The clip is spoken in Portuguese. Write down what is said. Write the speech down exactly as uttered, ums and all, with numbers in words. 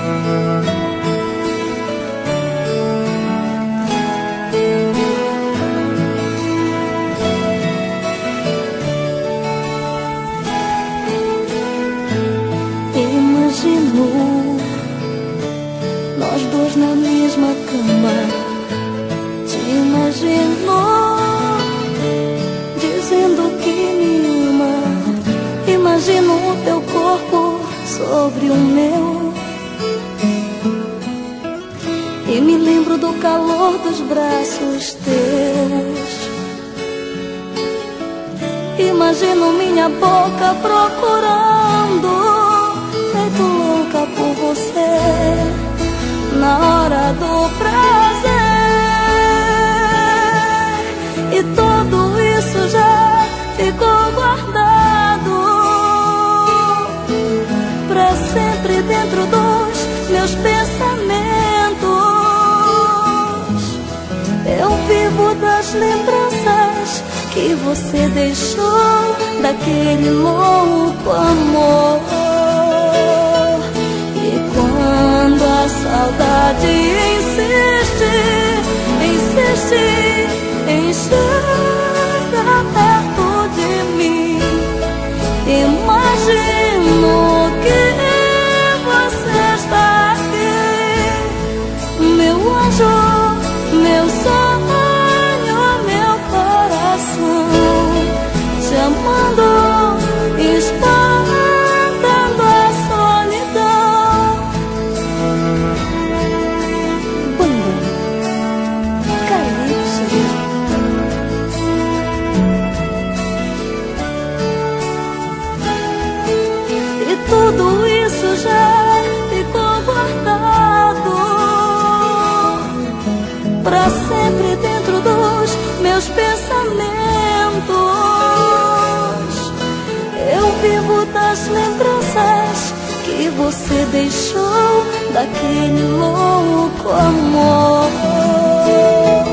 Imagino nós dois na mesma cama. Te imagino dizendo que me ama. Imagino o teu corpo sobre o meu, e me lembro do calor dos braços teus. Imagino minha boca procurando, feito louca por você, na hora do prazer. E tudo isso já ficou guardado pra sempre dentro dos meus pensamentos. Eu vivo das lembranças que você deixou daquele louco amor. Quando a saudade insiste, insiste em chegar perto de mim, imagino que você está aqui, meu anjo, meu sonho, meu coração, te amando, espantando a solidão. Tudo isso já ficou guardado pra sempre dentro dos meus pensamentos. Eu vivo das lembranças que você deixou daquele louco amor.